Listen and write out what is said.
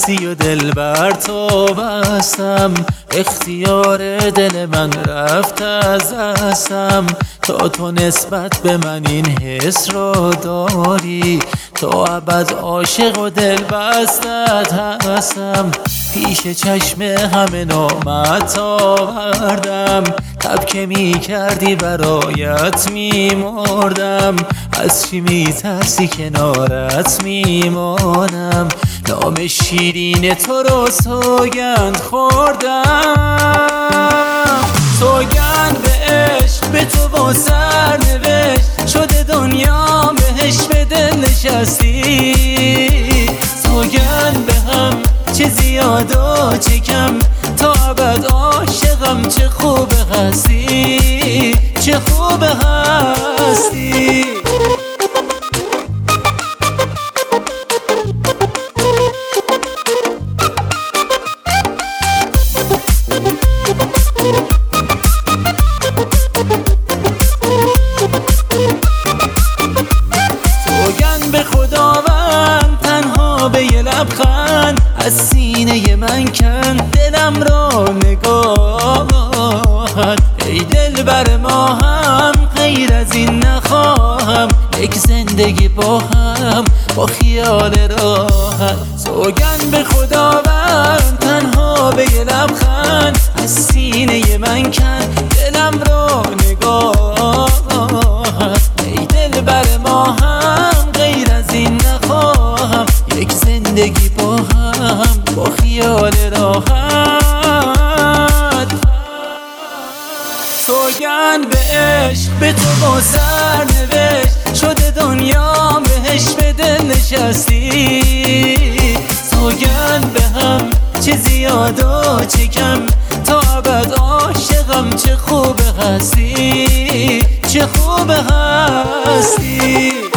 هستی و دل بر تو بستم، اختیار دل من رفت از دستم. تو نسبت به من این حس رو داری، تو ابد عاشق و دل بستت هستم. پیش چشم همه نامت آوردم، تب که می کردی برایت می مردم. از چی می ترسی کنارت می مانم، نام شیرین تو رو سوگند خوردم. سوگند به عشق به تو با سرنوشت، شده دنیا بهش به دل نشستی. سوگند به هم چه زیاد و چه کم، تا ابد عاشقم. چه خوب هستی، چه خوب هستی. سوگند به خداوند تنها به یه لبخند، از سینه من کن دلم را نگاهت. ای دل بر ما هم غیر از این نخواهم، یک زندگی با هم با خیال راحت. سوگند به خداوند تنها به یه لبخند، از سینه من کن دلم را نگاهت. ای دل بر ما هم غیر از این نخواهم، یک زندگی با هم با خیال راحت. سوگند به عشق به تو با سرنوشت، شده دنیا بهش به دل نشستی. سوگند به هم چه زیاد و چه کم، تا ابد عاشقم. چه خوب هستی، چه خوب هستی.